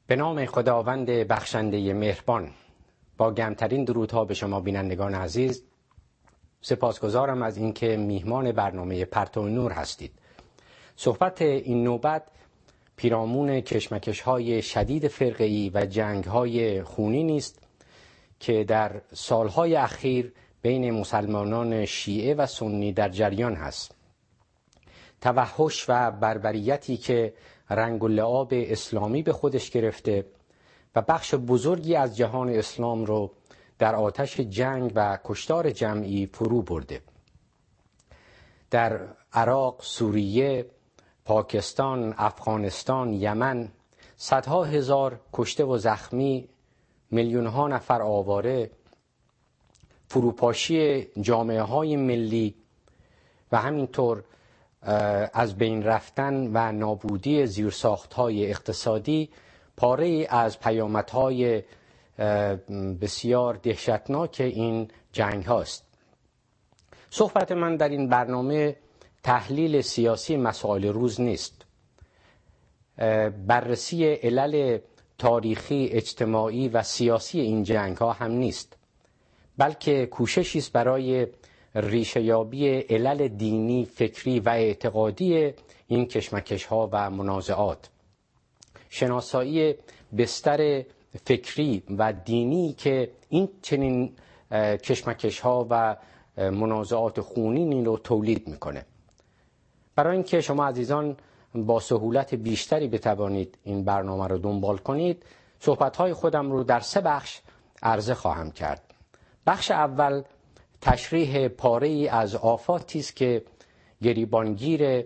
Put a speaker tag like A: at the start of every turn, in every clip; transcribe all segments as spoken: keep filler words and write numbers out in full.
A: به نام خداوند بخشنده مهربان، با گرمترین درودها به شما بینندگان عزیز. سپاسگزارم از اینکه میهمان برنامه پرتو نور هستید. صحبت این نوبت پیرامون کشمکش‌های شدید فرقه‌ای و جنگ‌های خونینی است که در سالهای اخیر بین مسلمانان شیعه و سنی در جریان هست. توحش و بربریتی که رنگ و لعاب اسلامی به خودش گرفته و بخش بزرگی از جهان اسلام رو در آتش جنگ و کشتار جمعی فرو برده. در عراق، سوریه، پاکستان، افغانستان، یمن صدها هزار کشته و زخمی، میلیون‌ها نفر آواره، فروپاشی جامعه های ملی و همینطور از بین رفتن و نابودی زیرساخت‌های اقتصادی پاره از پیامدهای بسیار دهشتناک این جنگ هاست. صحبت من در این برنامه تحلیل سیاسی مسائل روز نیست، بررسی علل تاریخی، اجتماعی و سیاسی این جنگ ها هم نیست، بلکه کوششی است برای ریشه‌یابی علل دینی، فکری و اعتقادی این کشمکش ها و منازعات، شناسایی بستر فکری و دینی که این چنین کشمکش ها و منازعات خونینی رو تولید میکنه. برای اینکه شما عزیزان با سهولت بیشتری بتوانید این برنامه رو دنبال کنید، صحبت‌های خودم رو در سه بخش عرضه خواهم کرد. بخش اول تشریح پاره‌ای از آفاتی است که گریبانگیر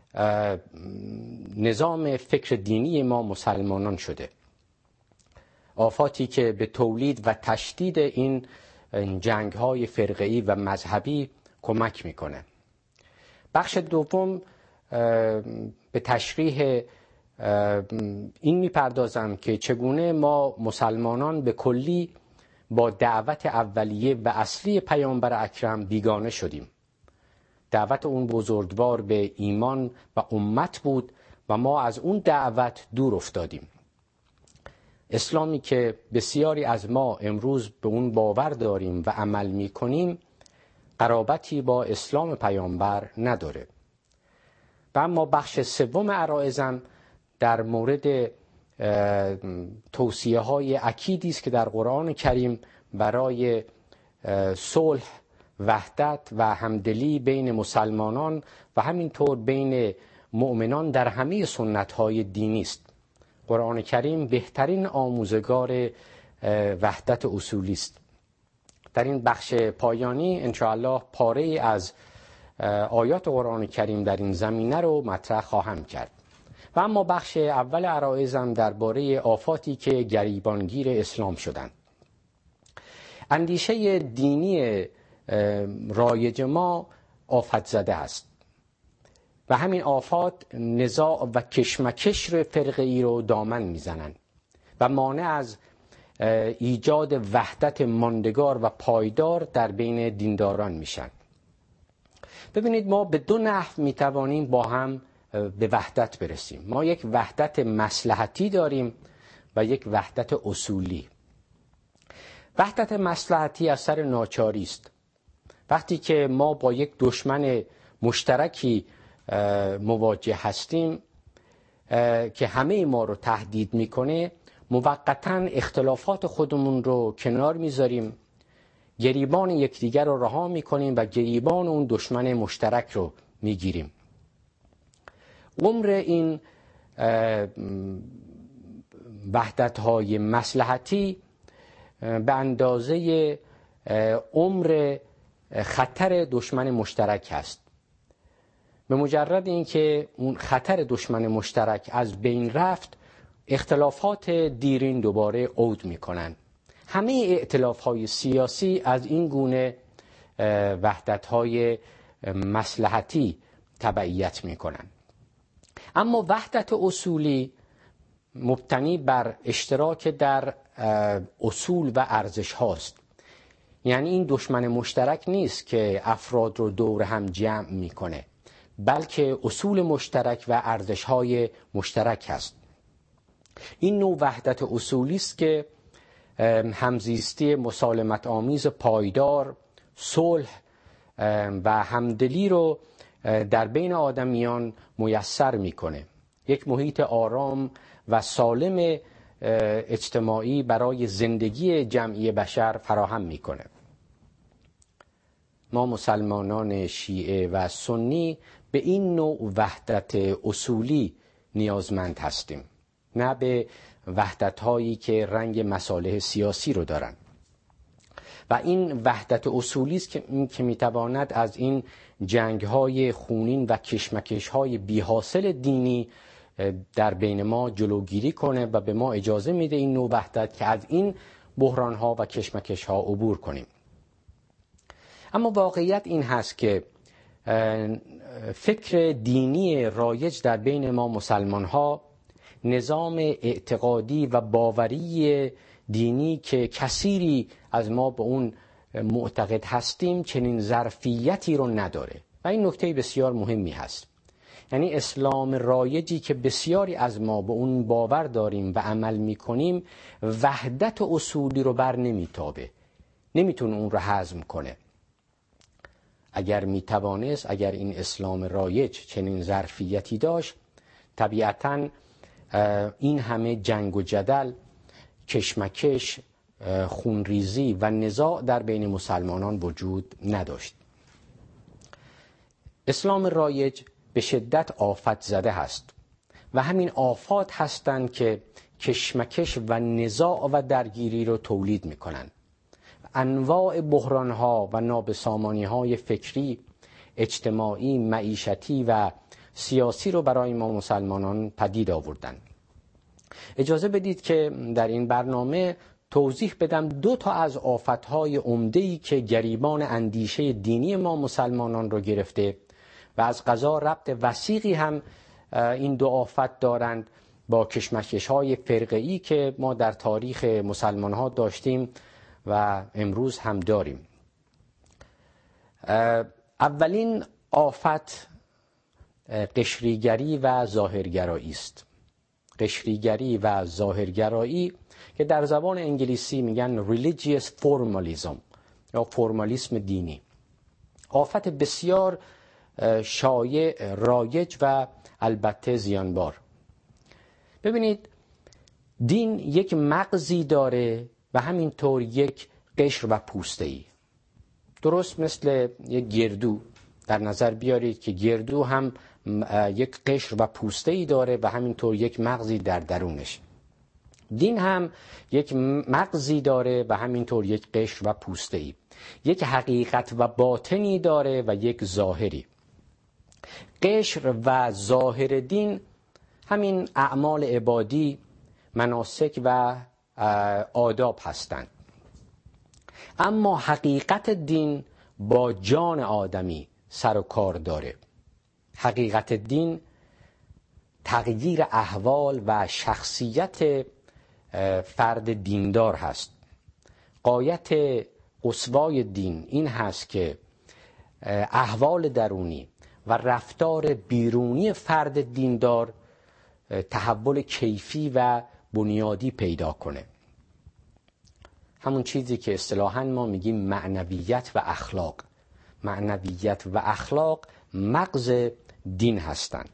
A: نظام فکر دینی ما مسلمانان شده، آفاتی که به تولید و تشدید این جنگ‌های فرقه‌ای و مذهبی کمک میکنه. بخش دوم به تشریح این میپردازم که چگونه ما مسلمانان به کلی با دعوت اولیه و اصلی پیامبر اکرم بیگانه شدیم. دعوت اون بزرگوار به ایمان و امت بود و ما از اون دعوت دور افتادیم. اسلامی که بسیاری از ما امروز به اون باور داریم و عمل میکنیم قرابتی با اسلام پیامبر نداره. و اما بخش سوم عرایزم در مورد توصیه های اکیدی است که در قرآن کریم برای صلح، وحدت و همدلی بین مسلمانان و همینطور بین مؤمنان در همه سنت های دینی است. قرآن کریم بهترین آموزگار وحدت اصولی است. در این بخش پایانی انشاءالله پاره از آیات قرآن کریم در این زمینه رو مطرح خواهم کرد. و اما بخش اول عرایزم درباره آفاتی که گریبانگیر اسلام شدند. اندیشه دینی رایج ما آفت زده است و همین آفات نزاع و کشمکش فرقه‌ای رو دامن میزنند و مانع از ایجاد وحدت ماندگار و پایدار در بین دینداران میشن. ببینید، ما به دو نحو میتوانیم با هم به وحدت برسیم. ما یک وحدت مصلحتی داریم و یک وحدت اصولی. وحدت مصلحتی اثر ناچاری است. وقتی که ما با یک دشمن مشترکی مواجه هستیم که همه ما رو تهدید میکنه، موقتاً اختلافات خودمون رو کنار میذاریم، گریبان یکدیگر رو رها میکنیم و گریبان اون دشمن مشترک رو میگیریم. عمر این وحدت‌های مصلحتی به اندازه عمر خطر دشمن مشترک هست. به مجرد اینکه اون خطر دشمن مشترک از بین رفت، اختلافات دیرین دوباره عود میکنن. همه ائتلاف‌های سیاسی از این گونه وحدت‌های مصلحتی تبعیت میکنن. اما وحدت اصولی مبتنی بر اشتراک در اصول و ارزش هاست. یعنی این دشمن مشترک نیست که افراد رو دور هم جمع میکنه، بلکه اصول مشترک و ارزش های مشترک هست. این نوع وحدت اصولی است که همزیستی مسالمت آمیز پایدار، صلح و همدلی رو در بین آدمیان میسر میکنه. یک محیط آرام و سالم اجتماعی برای زندگی جمعی بشر فراهم میکنه. ما مسلمانان شیعه و سنی به این نوع وحدت اصولی نیازمند هستیم، نه به وحدت هایی که رنگ مصالح سیاسی رو دارن. و این وحدت اصولی است که که میتواند از این جنگ های خونین و کشمکش های بی حاصل دینی در بین ما جلوگیری کنه و به ما اجازه میده این نوع وحدت که از این بحران ها و کشمکش ها عبور کنیم. اما واقعیت این هست که فکر دینی رایج در بین ما مسلمان ها، نظام اعتقادی و باوری دینی که کثیری از ما به اون معتقد هستیم چنین ظرفیتی رو نداره و این نکته بسیار مهمی هست. یعنی اسلام رایجی که بسیاری از ما به اون باور داریم و عمل میکنیم وحدت اصولی رو بر نمیتابه، نمیتونه اون رو هضم کنه. اگر میتوانست، اگر این اسلام رایج چنین ظرفیتی داشت، طبیعتاً این همه جنگ و جدل، کشمکش، خونریزی و نزاع در بین مسلمانان وجود نداشت. اسلام رایج به شدت آفت زده است و همین آفات هستند که کشمکش و نزاع و درگیری رو تولید میکنن. انواع بحرانها و نابسامانی‌های فکری، اجتماعی، معیشتی و سیاسی رو برای ما مسلمانان پدید آوردن. اجازه بدید که در این برنامه توضیح بدم دو تا از آفت‌های عمده‌ای که گریبان اندیشه دینی ما مسلمانان رو گرفته و از قضا ربط وثیقی هم این دو آفت دارند با کشمکش‌های فرقه‌ای که ما در تاریخ مسلمان‌ها داشتیم و امروز هم داریم. اولین آفت قشریگری و ظاهرگرایی است. قشریگری و ظاهرگرایی که در زبان انگلیسی میگن religious formalism یا فرمالیسم دینی. آفت بسیار شایع، رایج و البته زیانبار. ببینید، دین یک مغزی داره و همینطور یک قشر و پوسته‌ای. درست مثل یک گردو در نظر بیارید که گردو هم یک قشر و پوسته‌ای داره و همینطور یک مغزی در درونش. دین هم یک مغزی داره و همینطور یک قشر و پوسته‌ای. یک حقیقت و باطنی داره و یک ظاهری. قشر و ظاهر دین همین اعمال عبادی، مناسک و آداب هستند. اما حقیقت دین با جان آدمی سر و کار داره. حقیقت دین تغییر احوال و شخصیت فرد دیندار هست. غایت اسوای دین این هست که احوال درونی و رفتار بیرونی فرد دیندار تحول کیفی و بنیادی پیدا کنه. همون چیزی که اصطلاحاً ما میگیم معنویت و اخلاق. معنویت و اخلاق مغز دین هستند.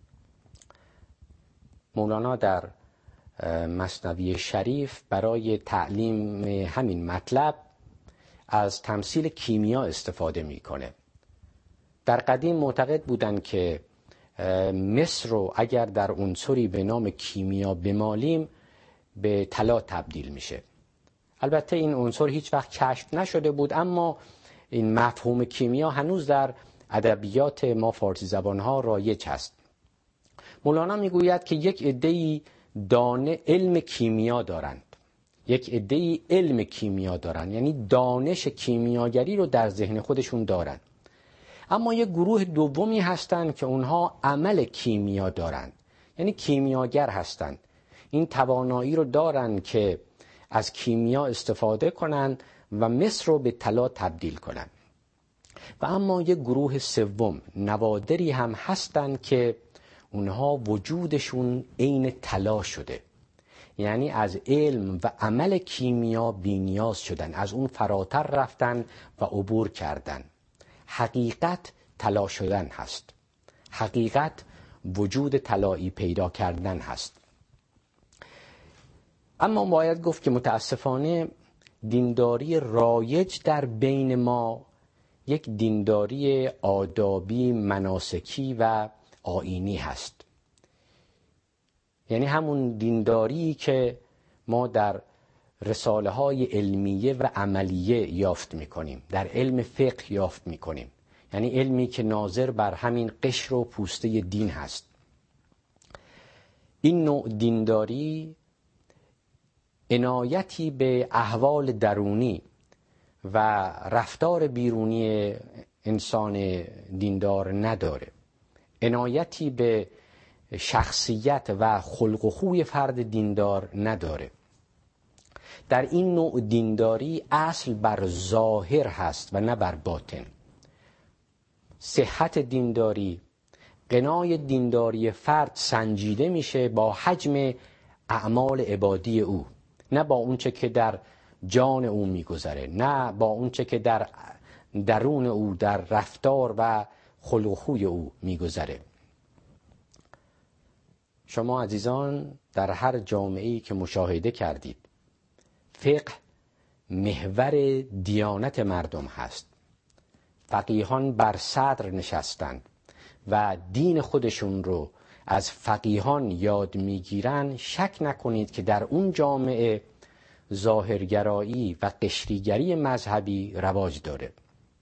A: مولانا در مثنوی شریف برای تعلیم همین مطلب از تمثیل کیمیا استفاده میکنه. در قدیم معتقد بودند که مس رو اگر در عنصری به نام کیمیا بمالیم به طلا تبدیل میشه. البته این عنصر هیچ وقت کشف نشده بود، اما این مفهوم کیمیا هنوز در ادبیات ما فارسی زبانها رایج هست. مولانا میگوید که یک عده‌ای دانه علم کیمیا دارند، یک عده‌ای علم کیمیا دارند، یعنی دانش کیمیاگری رو در ذهن خودشون دارند. اما یک گروه دومی هستند که اونها عمل کیمیا دارند، یعنی کیمیاگر هستند. این توانایی رو دارند که از کیمیا استفاده کنند و مس رو به طلا تبدیل کنند. و اما یک گروه سوم، نوادری هم هستند که اونها وجودشون عین طلا شده. یعنی از علم و عمل کیمیا بی‌نیاز شدن، از اون فراتر رفتن و عبور کردن. حقیقت طلا شدن هست. حقیقت وجود طلایی پیدا کردن هست. اما باید گفت که متاسفانه دینداری رایج در بین ما یک دینداری آدابی، مناسکی و آیینی هست. یعنی همون دینداری که ما در رساله های علمیه و عملیه یافت میکنیم، در علم فقه یافت میکنیم، یعنی علمی که ناظر بر همین قشر و پوسته دین هست. این نوع دینداری عنایتی به احوال درونی و رفتار بیرونی انسان دیندار نداره، عنایتی به شخصیت و خلق و خوی فرد دیندار نداره. در این نوع دینداری اصل بر ظاهر هست و نه بر باطن. صحت دینداری، غنای دینداری فرد سنجیده میشه با حجم اعمال عبادی او، نه با اونچه که در جان او میگذره، نه با اونچه که در درون او، در رفتار و خلق و خوی او میگذره. شما عزیزان در هر جامعه‌ای که مشاهده کردید، فقه محور دیانت مردم هست. فقیهان بر صدر نشستند و دین خودشون رو از فقیهان یاد میگیرن. شک نکنید که در اون جامعه ظاهرگرایی و قشریگری مذهبی رواج داره.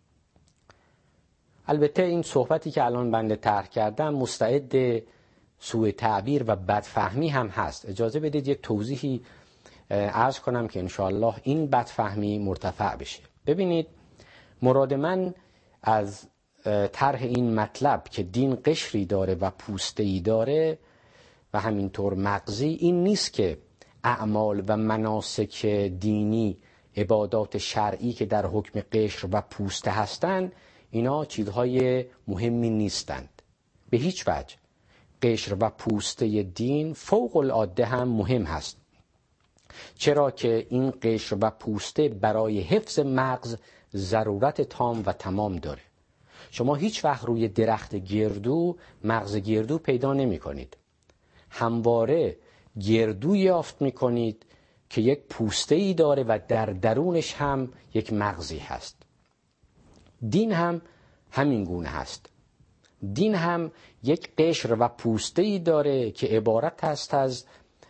A: البته این صحبتی که الان بنده طرح کردم مستعد سوء تعبیر و بدفهمی هم هست. اجازه بدید یه توضیحی عرض کنم که انشاءالله این بدفهمی مرتفع بشه. ببینید، مراد من از طرح این مطلب که دین قشری داره و پوسته‌ای داره و همینطور مغزی، این نیست که اعمال و مناسک دینی، عبادات شرعی که در حکم قشر و پوسته هستند، اینا چیزهای مهمی نیستند. به هیچ وجه. قشر و پوسته دین فوق العاده هم مهم هست، چرا که این قشر و پوسته برای حفظ مغز ضرورت تام و تمام داره. شما هیچ وقت روی درخت گردو مغز گردو پیدا نمی کنید. همواره گردو یافت می کنید که یک پوسته ای داره و در درونش هم یک مغزی هست. دین هم همین گونه هست. دین هم یک قشر و پوسته ای داره که عبارت است از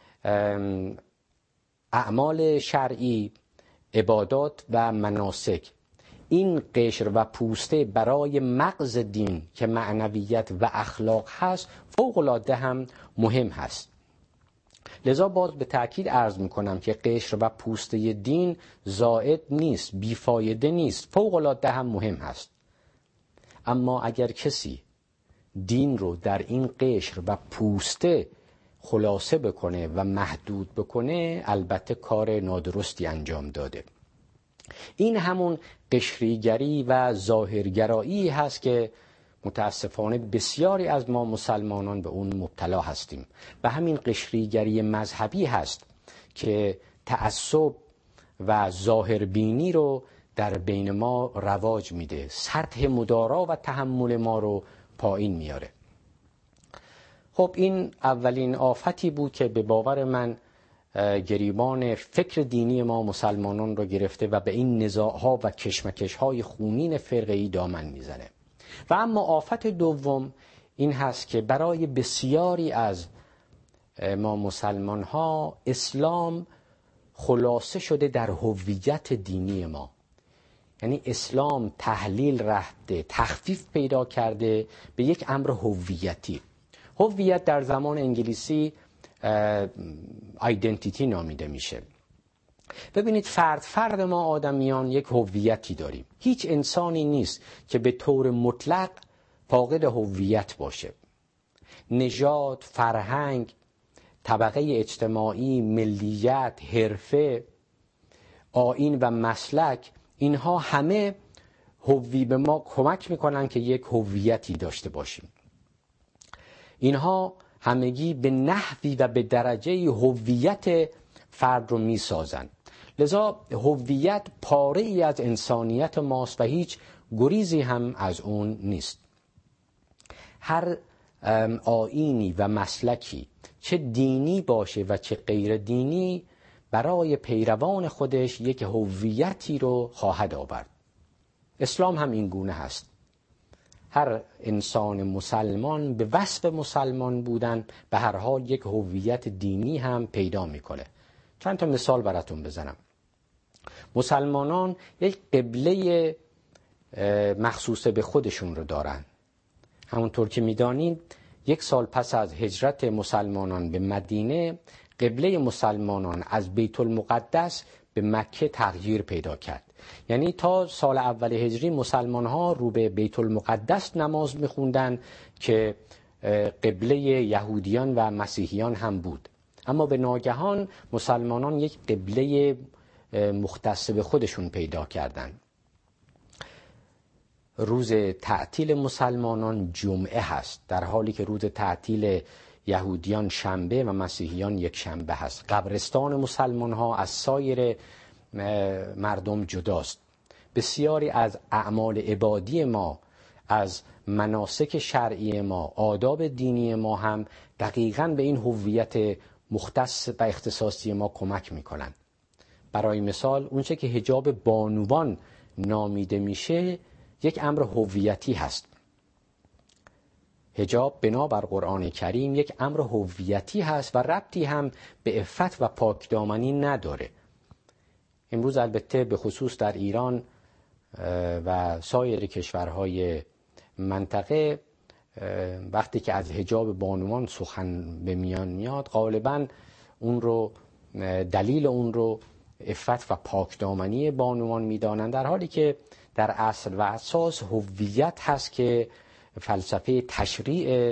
A: اعمال شرعی، عبادات و مناسک. این قشر و پوسته برای مغز دین که معنویت و اخلاق هست فوق العاده هم مهم هست. لذا باز به تأکید عرض میکنم که قشر و پوسته دین زائد نیست، بیفایده نیست، فوق العاده هم مهم هست. اما اگر کسی دین رو در این قشر و پوسته خلاصه بکنه و محدود بکنه، البته کار نادرستی انجام داده. این همون قشریگری و ظاهرگرایی هست که متاسفانه بسیاری از ما مسلمانان به اون مبتلا هستیم. و همین قشریگری مذهبی هست که تعصب و ظاهربینی رو در بین ما رواج میده، سطح مدارا و تحمل ما رو پایین میاره. خب این اولین آفتی بود که به باور من گریبان فکر دینی ما مسلمانان رو گرفته و به این نزاع‌ها و کشمکش‌های خونین فرقه‌ای دامن میزنه. و اما آفت دوم این هست که برای بسیاری از ما مسلمان‌ها اسلام خلاصه شده در هویت دینی ما. یعنی اسلام تحلیل رفته، تخفیف پیدا کرده به یک امر هویتی. هویت در زمان انگلیسی آیدنتیتی نامیده میشه. ببینید، فرد فرد ما آدمیان یک هویتی داریم. هیچ انسانی نیست که به طور مطلق فاقد هویت باشه. نژاد، فرهنگ، طبقه اجتماعی، ملیت، حرفه، آیین و مسلک، اینها همه هوی به ما کمک میکنن که یک هویتی داشته باشیم. اینها همگی به نحوی و به درجه هویت فرد رو می سازند. لذا هویت پاره ای از انسانیت ماست و هیچ گریزی هم از اون نیست. هر آیینی و مسلکی چه دینی باشه و چه غیر دینی برای پیروان خودش یک هویتی رو خواهد آورد. اسلام هم این گونه هست. هر انسان مسلمان به وصف مسلمان بودن به هر حال یک هویت دینی هم پیدا میکنه. چند تا مثال براتون بزنم. مسلمانان یک قبله مخصوص به خودشون رو دارن. همونطور که میدانید یک سال پس از هجرت مسلمانان به مدینه، قبله مسلمانان از بیت المقدس به مکه تغییر پیدا کرد. یعنی تا سال اول هجری مسلمان ها رو به بیت المقدس نماز میخوندن که قبله یهودیان و مسیحیان هم بود، اما به ناگهان مسلمانان یک قبله مختص به خودشون پیدا کردند. روز تعطیل مسلمانان جمعه هست، در حالی که روز تعطیل یهودیان شنبه و مسیحیان یک شنبه هست. قبرستان مسلمان ها از سایر مردم جداست. بسیاری از اعمال عبادی ما، از مناسک شرعی ما، آداب دینی ما هم دقیقاً به این هویت مختص و اختصاصی ما کمک میکنن. برای مثال اونچه که حجاب بانوان نامیده میشه یک امر هویتی هست. حجاب بنابر قرآن کریم یک امر هویتی هست و ربطی هم به عفت و پاکدامنی نداره. امروز البته به خصوص در ایران و سایر کشورهای منطقه وقتی که از حجاب بانوان سخن به میان میاد، غالباً اون رو دلیل اون رو عفت و پاکدامنی بانوان میدانند، در حالی که در اصل و اساس هویت هست که فلسفه تشریع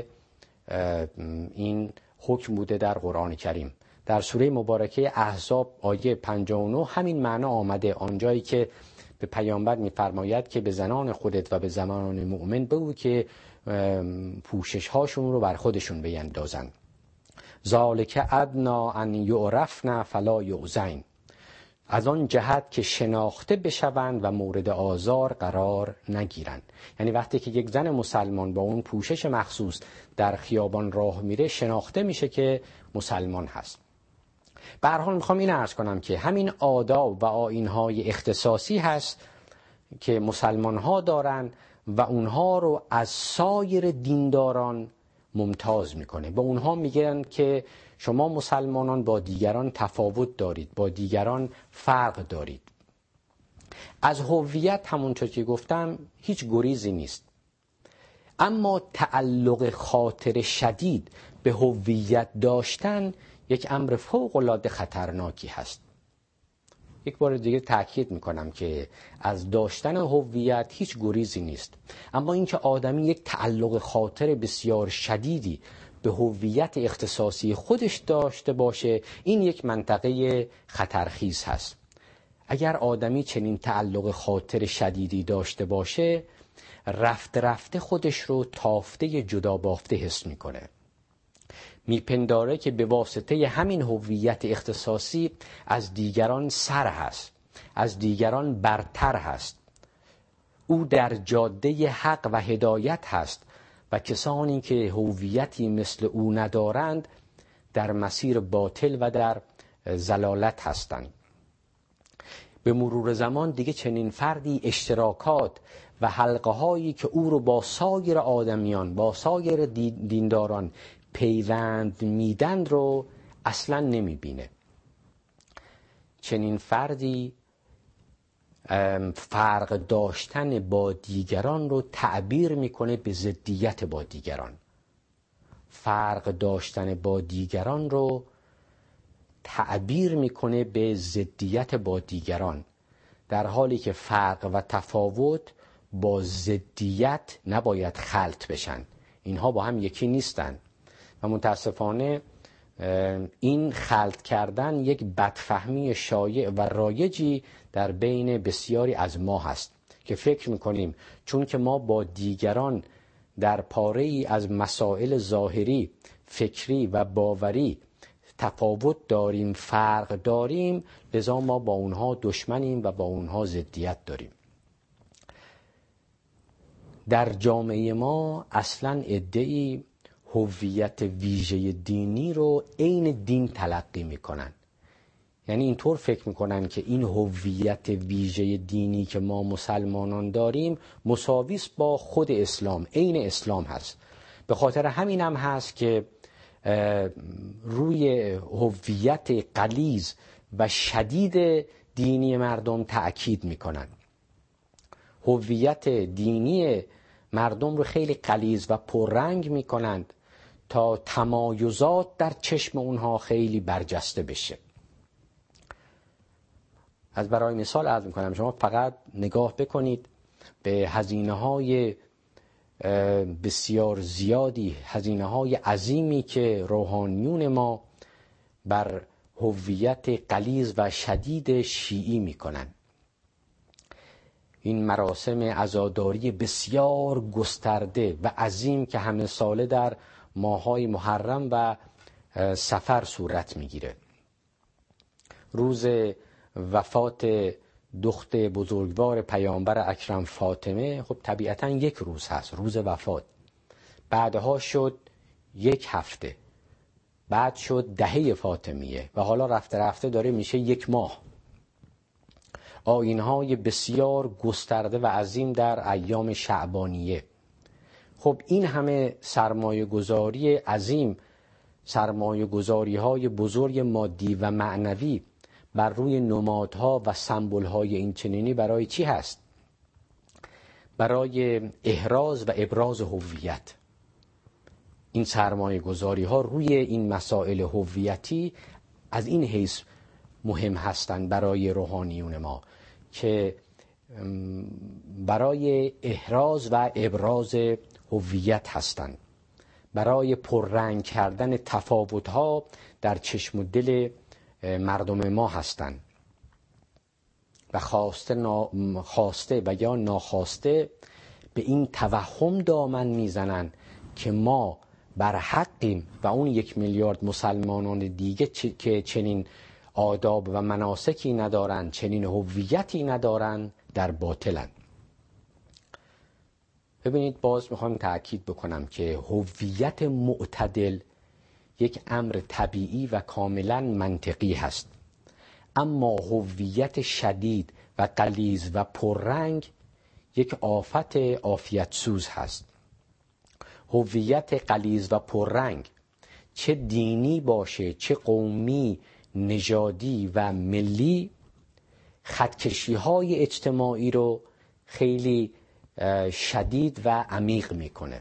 A: این حکم بوده در قرآن کریم. در سوره مبارکه احزاب آیه پنجاه و نه همین معنا آمده، آنجایی که به پیامبر می‌فرماید که به زنان خودت و به زنان مؤمن بگو که پوشش هاشون رو بر خودشون بیندازن. ذالک ادنا ان یعرفن فلا یؤذین، از آن جهت که شناخته بشوند و مورد آزار قرار نگیرند. یعنی وقتی که یک زن مسلمان با اون پوشش مخصوص در خیابان راه میره، شناخته میشه که مسلمان هست. به هر حال میخوام این عرض کنم که همین آداب و آیین‌های اختصاصی هست که مسلمان ها دارن و اونها رو از سایر دینداران ممتاز میکنه. با اونها میگن که شما مسلمانان با دیگران تفاوت دارید، با دیگران فرق دارید. از هویت همونطور که گفتم هیچ گریزی نیست، اما تعلق خاطر شدید به هویت داشتن یک امر فوق العاده خطرناکی هست. یک بار دیگه تأکید میکنم که از داشتن هویت هیچ گریزی نیست، اما اینکه آدمی یک تعلق خاطر بسیار شدیدی به هویت اختصاصی خودش داشته باشه، این یک منطقه خطرخیز هست. اگر آدمی چنین تعلق خاطر شدیدی داشته باشه، رفته رفته خودش رو تافته جدا بافته حس میکنه. میپنداره که به واسطه همین هویت اختصاصی از دیگران سر هست، از دیگران برتر هست. او در جاده حق و هدایت هست و کسانی که هویتی مثل او ندارند در مسیر باطل و در ضلالت هستند. به مرور زمان دیگه چنین فردی اشتراکات و حلقه هایی که او رو با سایر آدمیان، با سایر دینداران پیوند میدن رو اصلا نمیبینه. چنین فردی فرق داشتن با دیگران رو تعبیر میکنه به ضدیت با دیگران. فرق داشتن با دیگران رو تعبیر میکنه به ضدیت با دیگران، در حالی که فرق و تفاوت با ضدیت نباید خلط بشن. اینها با هم یکی نیستن و متاسفانه این خلط کردن یک بدفهمی شایع و رایجی در بین بسیاری از ما هست که فکر میکنیم چون که ما با دیگران در پاره‌ای از مسائل ظاهری فکری و باوری تفاوت داریم، فرق داریم، لذا ما با اونها دشمنیم و با اونها ضدیت داریم. در جامعه ما اصلاً عده‌ای هویت ویژه دینی رو عین دین تلقی میکنن. یعنی اینطور فکر میکنن که این هویت ویژه دینی که ما مسلمانان داریم مساوی است با خود اسلام، عین اسلام هست. به خاطر همین هم هست که روی هویت غلیظ و شدید دینی مردم تأکید میکنن. هویت دینی مردم رو خیلی غلیظ و پررنگ میکنند تا تمایزات در چشم اونها خیلی برجسته بشه. از برای مثال عرض میکنم، شما فقط نگاه بکنید به هزینه های بسیار زیادی، هزینه های عظیمی که روحانیون ما بر هویت غلیظ و شدید شیعی میکنن. این مراسم عزاداری بسیار گسترده و عظیم که همه ساله در ماه‌های محرم و صفر صورت میگیره. روز وفات دخت بزرگوار پیامبر اکرم فاطمه خب طبیعتاً یک روز هست، روز وفات. بعدها شد یک هفته، بعد شد دهه فاطمیه و حالا رفته رفته داره میشه یک ماه. آیین‌های بسیار گسترده و عظیم در ایام شعبانیه. خب این همه سرمایه گذاری عظیم، سرمایه گذاری های بزرگ مادی و معنوی بر روی نمادها و سمبول‌های این چنینی برای چی هست؟ برای احراز و ابراز هویت. این سرمایه گذاری ها روی این مسائل هویتی از این حیث مهم هستند برای روحانیون ما که برای احراز و ابراز هویت هستند، برای پررنگ کردن تفاوت‌ها در چشم و دل مردم ما هستند و خواسته, نا... خواسته و یا ناخواسته به این توهم دامن میزنن که ما بر حقیم و اون یک میلیارد مسلمانان دیگه چ... که چنین آداب و مناسکی ندارن، چنین هویتی ندارن، در باطلن. ببینید، باز میخوام تأکید بکنم که هویت معتدل یک امر طبیعی و کاملا منطقی هست، اما هویت شدید و غلیظ و پررنگ یک آفت عافیت سوز هست. هویت غلیظ و پررنگ چه دینی باشه، چه قومی، نژادی و ملی، خطکشی های اجتماعی رو خیلی شدید و عمیق میکنه.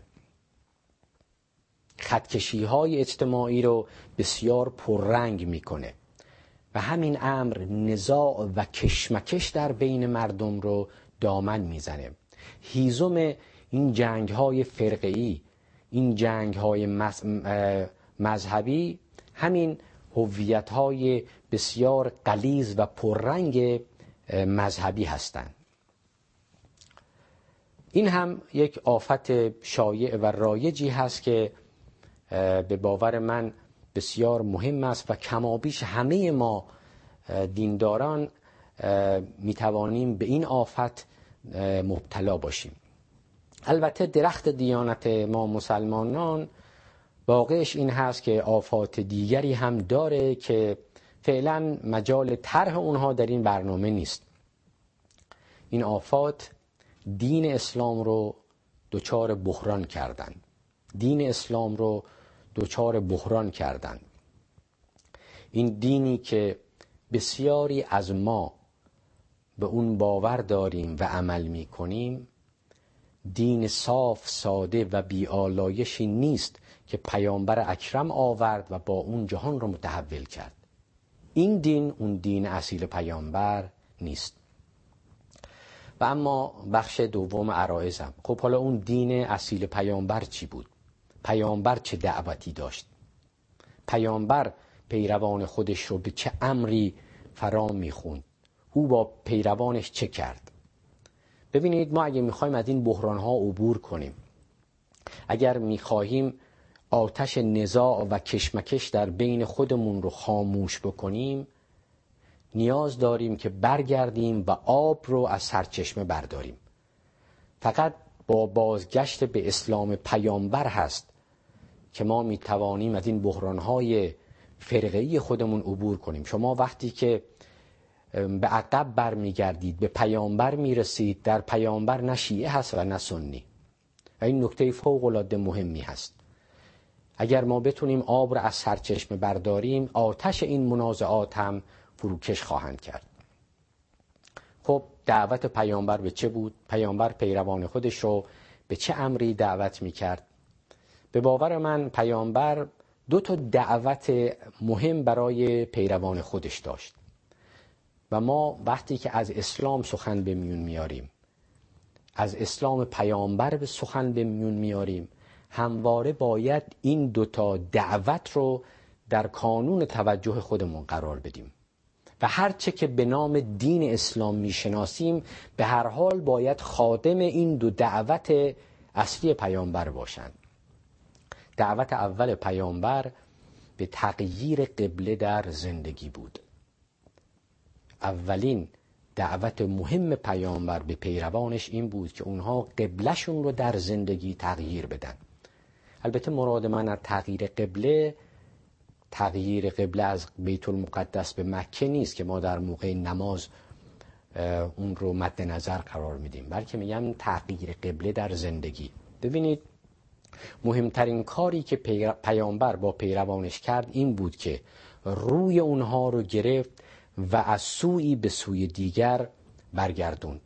A: خطکشی های اجتماعی رو بسیار پررنگ میکنه و همین امر نزاع و کشمکش در بین مردم رو دامن میزنه. هیزم این جنگ های فرقه‌ای، این جنگ های مذهبی، همین هویت های بسیار غلیظ و پررنگ مذهبی هستند. این هم یک آفت شایع و رایجی هست که به باور من بسیار مهم است و کمابیش همه ما دینداران میتوانیم به این آفت مبتلا باشیم. البته درخت دیانت ما مسلمانان واقعش این هست که آفات دیگری هم داره که فعلا مجال طرح اونها در این برنامه نیست. این آفات دین اسلام رو دچار بحران کردن. دین اسلام رو دچار بحران کردن. این دینی که بسیاری از ما به اون باور داریم و عمل می کنیم، دین صاف، ساده و بی‌آلایشی نیست که پیامبر اکرم آورد و با اون جهان رو متحول کرد. این دین اون دین اصیل پیامبر نیست. و اما بخش دوم عرایزم، خب حالا اون دین اصیل پیامبر چی بود؟ پیامبر چه دعوتی داشت؟ پیامبر پیروان خودش رو به چه امری فرا میخوند؟ او با پیروانش چه کرد؟ ببینید، ما اگه میخوایم از این بحرانها عبور کنیم، اگر میخواهیم آتش نزاع و کشمکش در بین خودمون رو خاموش بکنیم، نیاز داریم که برگردیم و آب رو از سرچشمه برداریم. فقط با بازگشت به اسلام پیامبر هست که ما میتوانیم از این بحرانهای فرقه‌ای خودمون عبور کنیم. شما وقتی که به عقب برمیگردید به پیامبر میرسید، در پیامبر نه شیعه هست و نه سنی، و این نکته فوق العاده مهمی هست. اگر ما بتونیم آب را از سرچشمه برداریم، آتش این منازعات هم فروکش خواهند کرد. خب دعوت پیامبر به چه بود؟ پیامبر پیروان خودش رو به چه امری دعوت میکرد؟ به باور من پیامبر دو تا دعوت مهم برای پیروان خودش داشت و ما وقتی که از اسلام سخن به میون میاریم، از اسلام پیامبر به سخن به میون میاریم، همواره باید این دو تا دعوت رو در کانون توجه خودمون قرار بدیم و هر چه که به نام دین اسلام میشناسیم به هر حال باید خادم این دو دعوت اصلی پیامبر باشند. دعوت اول پیامبر به تغییر قبله در زندگی بود. اولین دعوت مهم پیامبر به پیروانش این بود که اونها قبلشون رو در زندگی تغییر بدن. البته مراد من از تغییر قبله تغییر قبله از بیت المقدس به مکه نیست که ما در موقع نماز اون رو مد نظر قرار میدیم، بلکه میگم تغییر قبله در زندگی. ببینید مهمترین کاری که پیامبر با پیروانش کرد این بود که روی اونها رو گرفت و از سویی به سوی دیگر برگردوند.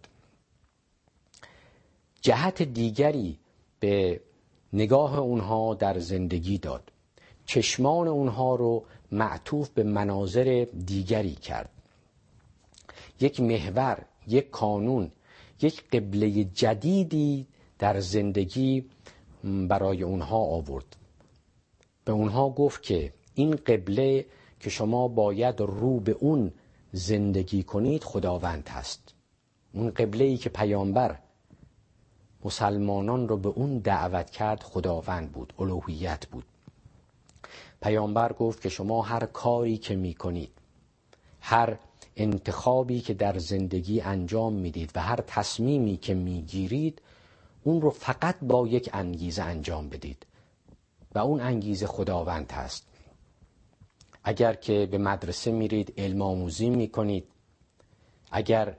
A: جهت دیگری به نگاه اونها در زندگی داد. چشمان اونها رو معطوف به مناظر دیگری کرد. یک محور، یک کانون، یک قبله جدیدی در زندگی برای اونها آورد. به اونها گفت که این قبله که شما باید رو به اون زندگی کنید خداوند هست. اون قبله‌ای که پیامبر مسلمانان رو به اون دعوت کرد خداوند بود، الوهیت بود. پیامبر گفت که شما هر کاری که میکنید، هر انتخابی که در زندگی انجام میدید و هر تصمیمی که میگیرید، اون رو فقط با یک انگیزه انجام بدید و اون انگیزه خداوند هست. اگر که به مدرسه میرید علم آموزی میکنید، اگر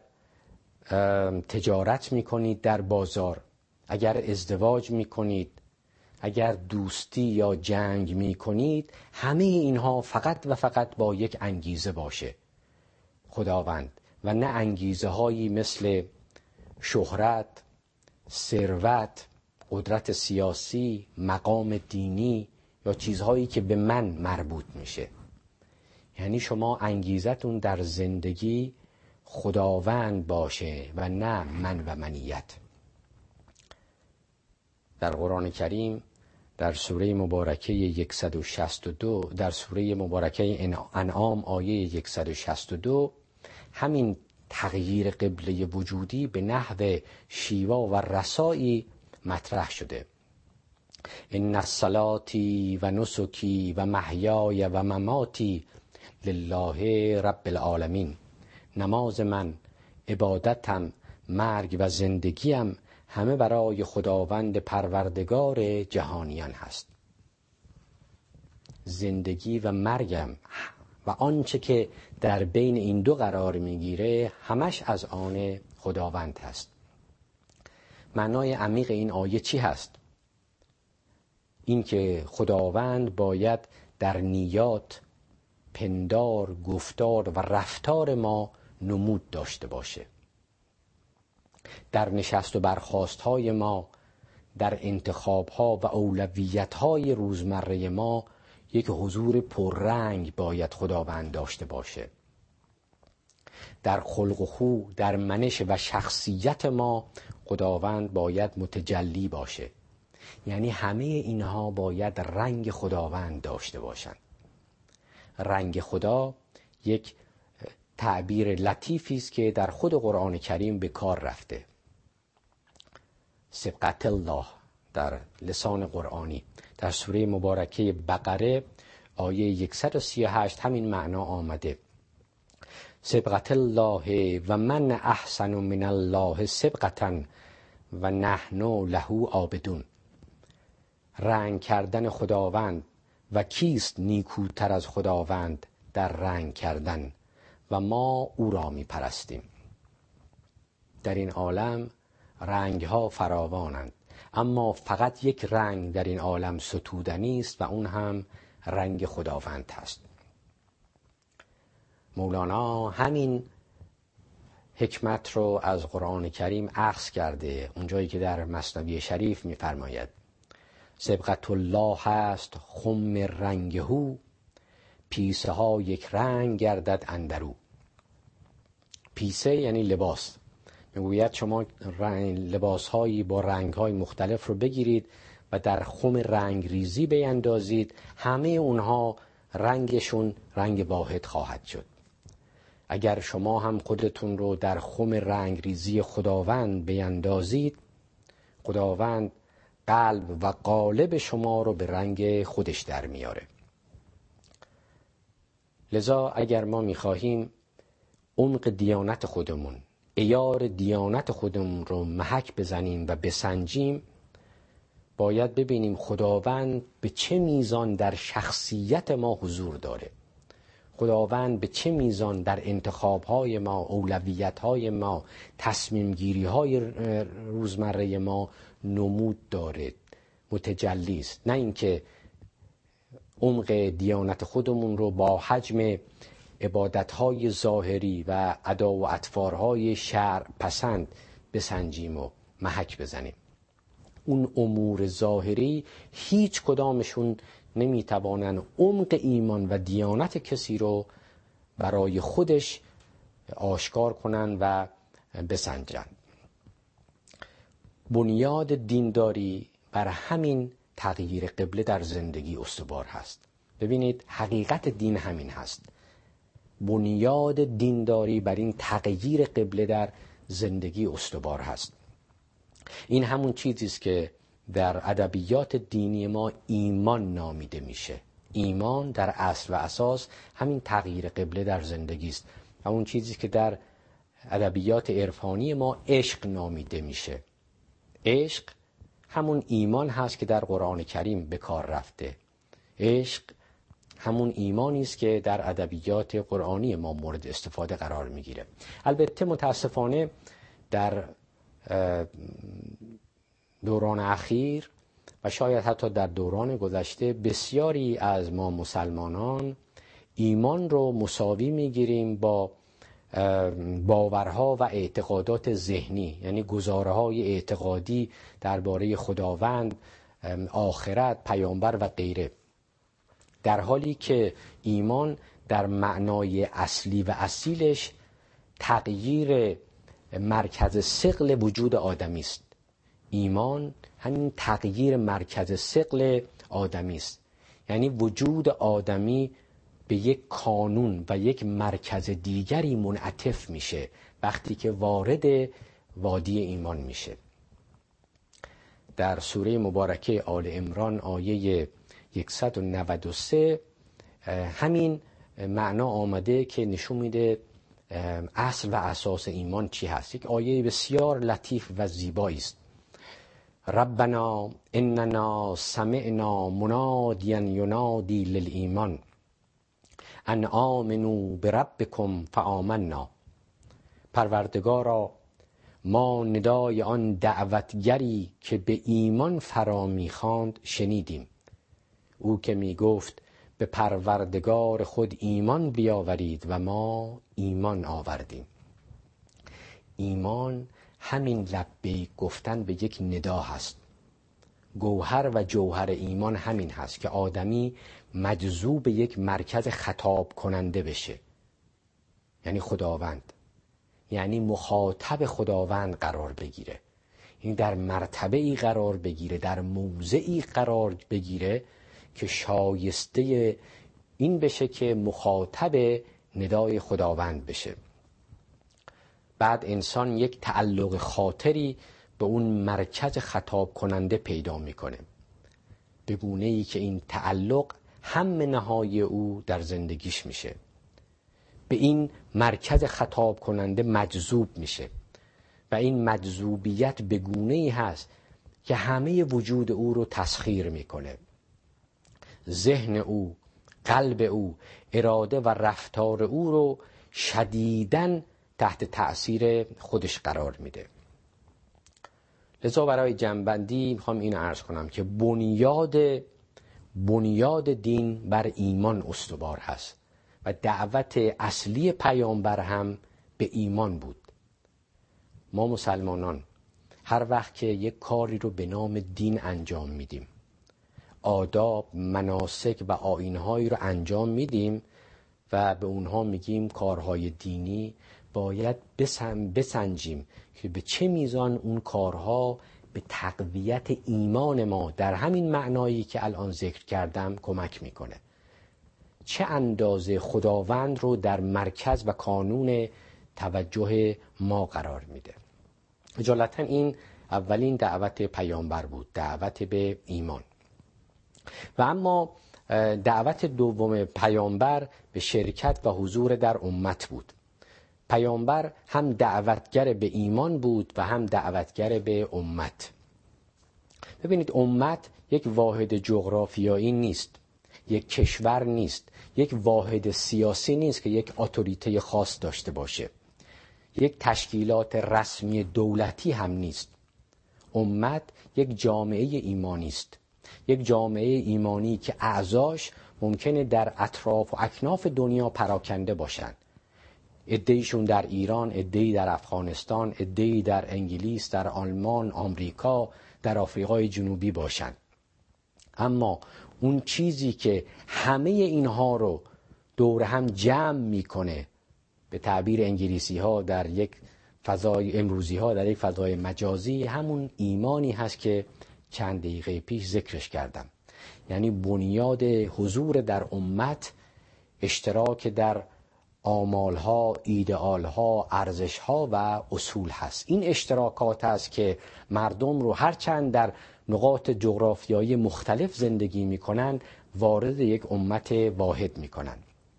A: تجارت میکنید در بازار، اگر ازدواج میکنید، اگر دوستی یا جنگ میکنید، همه اینها فقط و فقط با یک انگیزه باشه، خداوند، و نه انگیزه هایی مثل شهرت، ثروت، قدرت سیاسی، مقام دینی یا چیزهایی که به من مربوط میشه. یعنی شما انگیزتون در زندگی خداوند باشه و نه من و منیت. در قرآن کریم در سوره مبارکه صد و شصت و دو، در سوره مبارکه انعام آیه صد و شصت و دو، همین تغییر قبله وجودی به نحو شیوا و رسایی مطرح شده. ان صلاتی و نسکی و محیای و مماتی لله رب العالمین. نماز من، عبادتم، مرگ و زندگیم همه برای خداوند پروردگار جهانیان هست. زندگی و مرگم و آنچه که در بین این دو قرار میگیره همش از آن خداوند هست. معنای عمیق این آیه چی هست؟ این که خداوند باید در نیات، پندار، گفتار و رفتار ما نمود داشته باشه. در نشست و برخاست های ما، در انتخاب ها و اولویت های روزمره ما یک حضور پررنگ باید خداوند داشته باشه. در خلق و خو، در منش و شخصیت ما خداوند باید متجلی باشه. یعنی همه اینها باید رنگ خداوند داشته باشند. رنگ خدا یک تعبیر لطیفی است که در خود قرآن کریم به کار رفته. سبقت الله، در لسان قرآنی. در سوره مبارکه بقره آیه صد و سی و هشت همین معنا آمده: صبغت الله و من احسن من الله صبغة و نحن له عابدون. رنگ کردن خداوند و کیست نیکوتر از خداوند در رنگ کردن و ما او را می پرستیم. در این عالم رنگ ها فراوانند، اما فقط یک رنگ در این عالم ستودنی است و اون هم رنگ خداوند هست. مولانا همین حکمت رو از قرآن کریم اخذ کرده، اونجایی که در مثنوی شریف می‌فرماید: صبغت الله هست خم رنگهو، پیسه ها یک رنگ گردد اندرو. پیسه یعنی لباس. میگوید شما لباس هایی با رنگ های مختلف رو بگیرید و در خم رنگ ریزی بیندازید، همه اونها رنگشون رنگ واحد خواهد شد. اگر شما هم خودتون رو در خم رنگ ریزی خداوند بیندازید، خداوند قلب و قالب شما رو به رنگ خودش در میاره. لذا اگر ما میخواهیم عمق دیانت خودمون، عیار دیانت خودمون رو محک بزنیم و بسنجیم، باید ببینیم خداوند به چه میزان در شخصیت ما حضور داره، خداوند به چه میزان در انتخاب‌های ما، اولویت‌های ما، تصمیم‌گیری‌های روزمره ما نمود داره، متجلی است. نه اینکه عمق دیانت خودمون رو با حجم عبادت‌های ظاهری و ادا و اطوارهای شرع پسند بسنجیم و محک بزنیم. اون امور ظاهری هیچ کدامشون نمیتوانن عمق ایمان و دیانت کسی رو برای خودش آشکار کنن و بسنجن. بنیاد دینداری بر همین تغییر قبله در زندگی استوار هست. ببینید حقیقت دین همین هست. بنیاد دینداری بر این تغییر قبله در زندگی استوار هست. این همون چیزی است که در ادبیات دینی ما ایمان نامیده میشه. ایمان در اصل و اساس همین تغییر قبله در زندگی است. همون چیزی که در ادبیات عرفانی ما عشق نامیده میشه. عشق همون ایمان هست که در قرآن کریم به کار رفته. عشق همون ایمانی است که در ادبیات قرآنی ما مورد استفاده قرار میگیره. البته متاسفانه در دوران اخیر و شاید حتی در دوران گذشته بسیاری از ما مسلمانان ایمان رو مساوی میگیریم با باورها و اعتقادات ذهنی، یعنی گزاره‌های اعتقادی درباره خداوند، آخرت، پیامبر و غیره، در حالی که ایمان در معنای اصلی و اصیلش تغییر مرکز ثقل وجود آدمی است. ایمان همین تغییر مرکز ثقل آدمی است، یعنی وجود آدمی به یک کانون و یک مرکز دیگری منعطف میشه وقتی که وارد وادی ایمان میشه. در سوره مبارکه آل عمران آیه صد و نود و سه همین معنا آمده که نشون میده اصل و اساس ایمان چی هست. یک آیه بسیار لطیف و زیبایی است. ربنا اننا سمعنا منادیا ینادی للایمان ان آمنوا بربکم فآمنا. پروردگارا، ما ندای آن دعوتگری که به ایمان فرا می‌خواند شنیدیم. او که میگفت به پروردگار خود ایمان بیاورید و ما ایمان آوردیم. ایمان همین لبیک گفتن به یک ندا هست. گوهر و جوهر ایمان همین هست که آدمی مجذوب یک مرکز خطاب کننده بشه، یعنی خداوند، یعنی مخاطب خداوند قرار بگیره، این در مرتبه‌ای قرار بگیره، در موضعی قرار بگیره که شایسته این بشه که مخاطب ندای خداوند بشه. بعد انسان یک تعلق خاطری به اون مرکز خطاب کننده پیدا میکنه، به گونه‌ای که این تعلق هم نهای او در زندگیش میشه، به این مرکز خطاب کننده مجذوب میشه و این مجذوبیت به گونه‌ای هست که همه وجود او رو تسخیر میکنه. ذهن او، قلب او، اراده و رفتار او رو شدیداً تحت تأثیر خودش قرار میده. لذا برای جنبندی میخوام این عرض کنم که بنیاد بنیاد دین بر ایمان استوار هست و دعوت اصلی پیامبر هم به ایمان بود. ما مسلمانان هر وقت که یک کاری رو به نام دین انجام میدیم، آداب، مناسک و آیین‌هایی رو انجام میدیم و به اونها میگیم کارهای دینی، باید بسنجیم که به چه میزان اون کارها به تقویت ایمان ما در همین معنایی که الان ذکر کردم کمک میکنه، چه اندازه خداوند رو در مرکز و کانون توجه ما قرار میده. اجالتا این اولین دعوت پیامبر بود، دعوت به ایمان. و اما دعوت دوم پیامبر به شرکت و حضور در امت بود. پیامبر هم دعوتگر به ایمان بود و هم دعوتگر به امت. ببینید، امت یک واحد جغرافیایی نیست، یک کشور نیست، یک واحد سیاسی نیست که یک اتوریته خاص داشته باشه، یک تشکیلات رسمی دولتی هم نیست. امت یک جامعه ایمانی است، یک جامعه ایمانی که اعضاش ممکنه در اطراف و اکناف دنیا پراکنده باشند. عده‌ایشون در ایران، عده‌ای در افغانستان، عده‌ای در انگلیس، در آلمان، آمریکا، در آفریقای جنوبی باشند. اما اون چیزی که همه اینها رو دور هم جمع میکنه، به تعبیر انگلیسی ها در یک فضای امروزی ها در یک فضای مجازی، همون ایمانی هست که چند دقیقه پیش ذکرش کردم. یعنی بنیاد حضور در امت اشتراک در آمالها، ایدئالها، ارزشها و اصول هست. این اشتراکات هست که مردم رو هرچند در نقاط جغرافیایی مختلف زندگی میکنن وارد یک امت واحد میکنن.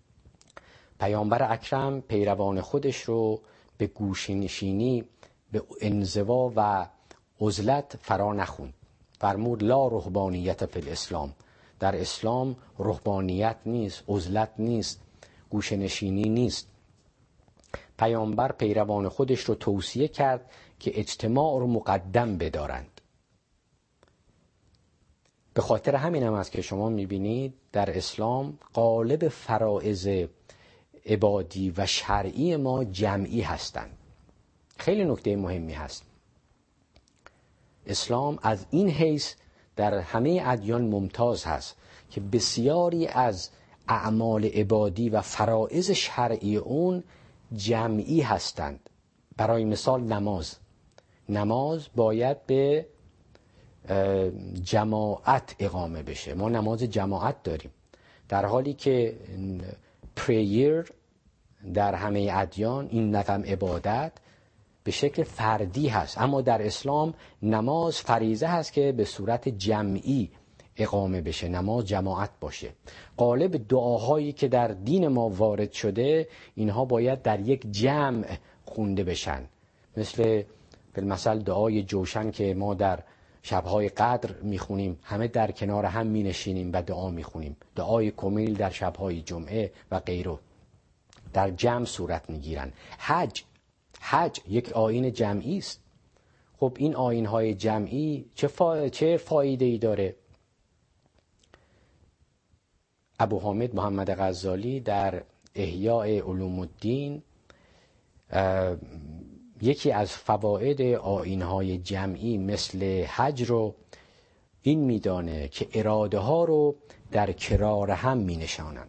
A: پیامبر اکرم پیروان خودش رو به گوشه‌نشینی، به انزوا و عزلت فرا نخوند. فرمود لا رهبانیت فی الاسلام، در اسلام رهبانیت نیست، عزلت نیست، گوشه‌نشینی نیست. پیامبر پیروان خودش رو توصیه کرد که اجتماع رو مقدم بدارند. به خاطر همین هم است که شما میبینید در اسلام غالب فرائض عبادی و شرعی ما جمعی هستند. خیلی نکته مهمی هست. اسلام از این حیث در همه ادیان ممتاز هست که بسیاری از اعمال عبادی و فرائض شرعی اون جمعی هستند. برای مثال نماز نماز باید به جماعت اقامه بشه. ما نماز جماعت داریم، در حالی که پریر در همه ادیان این نظم عبادت به شکل فردی هست. اما در اسلام نماز فریضه هست که به صورت جمعی اقامه بشه، نماز جماعت باشه. غالب دعاهایی که در دین ما وارد شده اینها باید در یک جمع خونده بشن، مثل مثلا دعای جوشن که ما در شبهای قدر میخونیم، همه در کنار هم مینشینیم و دعا میخونیم. دعای کمیل در شبهای جمعه و غیره در جمع صورت میگیرن. حج حج یک آیین جمعی است. خب این آیین‌های جمعی چه فا... چه فایده‌ای داره؟ ابو حامد محمد غزالی در احیاء علوم الدین یکی از فواید آیین‌های جمعی مثل حج رو این میدانه که اراده ها رو در کنار هم مینشانن.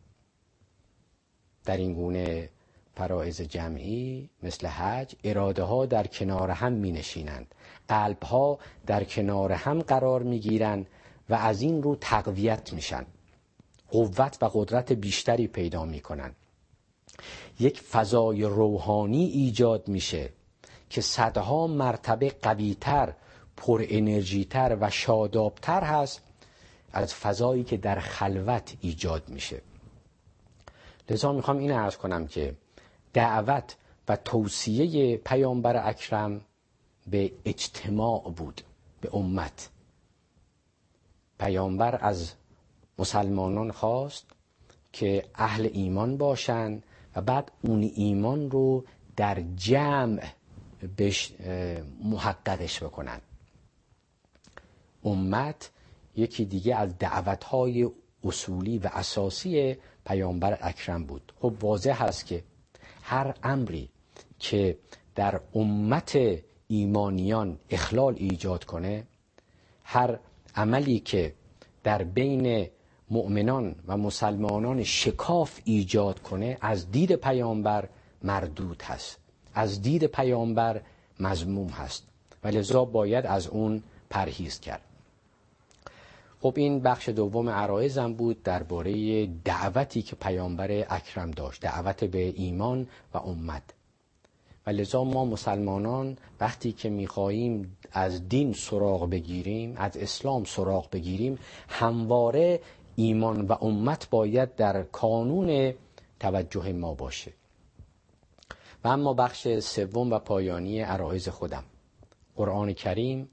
A: در این گونه فرائض جمعی مثل حج اراده ها در کنار هم می نشینند، قلب ها در کنار هم قرار می گیرند و از این رو تقویت میشن، قوت و قدرت بیشتری پیدا می کنند. یک فضای روحانی ایجاد میشه که صدها مرتبه قویتر، پر انرژیتر و شادابتر هست از فضایی که در خلوت ایجاد میشه. لذا میخوام این عرض کنم که دعوت و توصیه پیامبر اکرم به اجتماع بود، به امت. پیامبر از مسلمانان خواست که اهل ایمان باشن و بعد اون ایمان رو در جمع بهش محققش بکنن. امت یکی دیگه از دعوت‌های اصولی و اساسی پیامبر اکرم بود. خب واضح هست که هر امری که در امت ایمانیان اخلال ایجاد کنه، هر عملی که در بین مؤمنان و مسلمانان شکاف ایجاد کنه، از دید پیامبر مردود هست، از دید پیامبر مذموم هست و لذا باید از اون پرهیز کرد. خب این بخش دوم عرایزم بود درباره دعوتی که پیامبر اکرم داشت، دعوت به ایمان و امت. و لذا ما مسلمانان وقتی که می‌خواهیم از دین سراغ بگیریم، از اسلام سراغ بگیریم، همواره ایمان و امت باید در کانون توجه ما باشه. و اما بخش سوم و پایانی عرایز خودم، قرآن کریم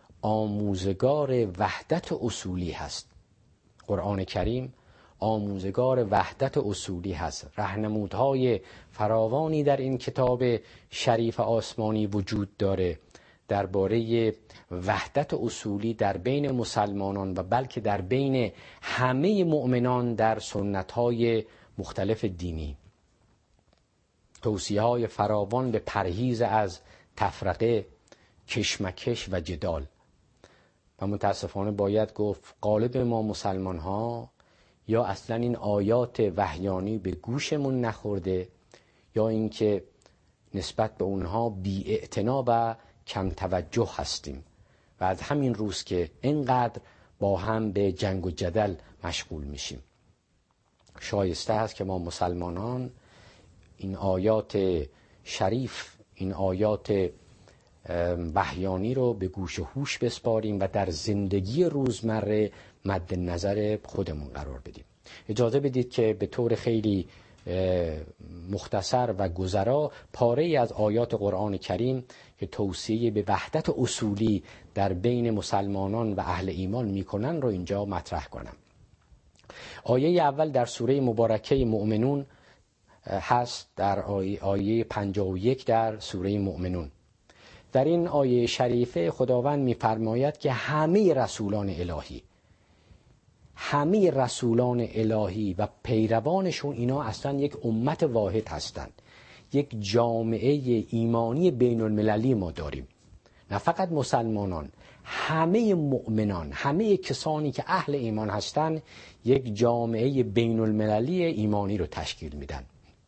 A: آموزگار وحدت اصولی هست. قرآن کریم آموزگار وحدت اصولی هست. راهنمودهای فراوانی در این کتاب شریف آسمانی وجود داره درباره وحدت اصولی در بین مسلمانان و بلکه در بین همه مؤمنان در سنت‌های مختلف دینی. توصیه‌های فراوان به پرهیز از تفرقه، کشمکش و جدال. و متاسفانه باید گفت غالب ما مسلمان ها یا اصلا این آیات وحیانی به گوشمون نخورده یا اینکه نسبت به اونها بی‌اعتنا و کم توجه هستیم و از همین روز که اینقدر با هم به جنگ و جدل مشغول میشیم. شایسته است که ما مسلمانان این آیات شریف، این آیات وحیانی رو به گوش و هوش بسپاریم و در زندگی روزمره مد نظر خودمون قرار بدیم. اجازه بدید که به طور خیلی مختصر و گذرا پاره‌ای از آیات قرآن کریم که توصیه به وحدت اصولی در بین مسلمانان و اهل ایمان میکنن رو اینجا مطرح کنم. آیه اول در سوره مبارکه مؤمنون هست، در آیه, آیه پنجاه و یک در سوره مؤمنون. در این آیه شریفه خداوند می‌فرماید که همه رسولان الهی همه رسولان الهی و پیروانشون اینا اصلا یک امت واحد هستند. یک جامعه ایمانی بین المللی ما داریم. نه فقط مسلمانان، همه مؤمنان، همه کسانی که اهل ایمان هستند یک جامعه بین المللی ایمانی رو تشکیل میدن.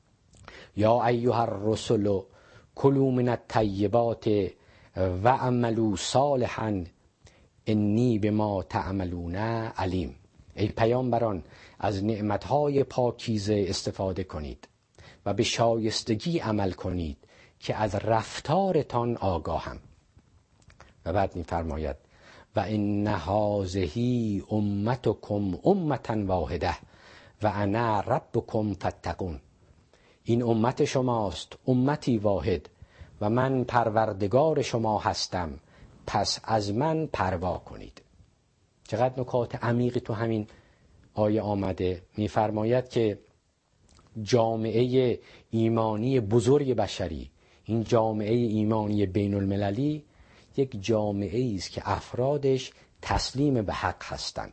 A: یا ایها الرسل کلوا من الطیبات و عملوا صالحا انی بما تعملون علیم. ای پیامبران از نعمتهای پاکیزه استفاده کنید و به شایستگی عمل کنید که از رفتارتان آگاهم. و بعد می‌فرماید و ان هذه امتکم امة واحده و انا ربکم فاتقون. این امت شماست، امتی واحد و من پروردگار شما هستم، پس از من پروا کنید. چقدر نکات عمیقی تو همین آیه آمده. می‌فرماید که جامعه ایمانی بزرگ بشری، این جامعه ایمانی بین المللی یک جامعه است که افرادش تسلیم به حق هستند.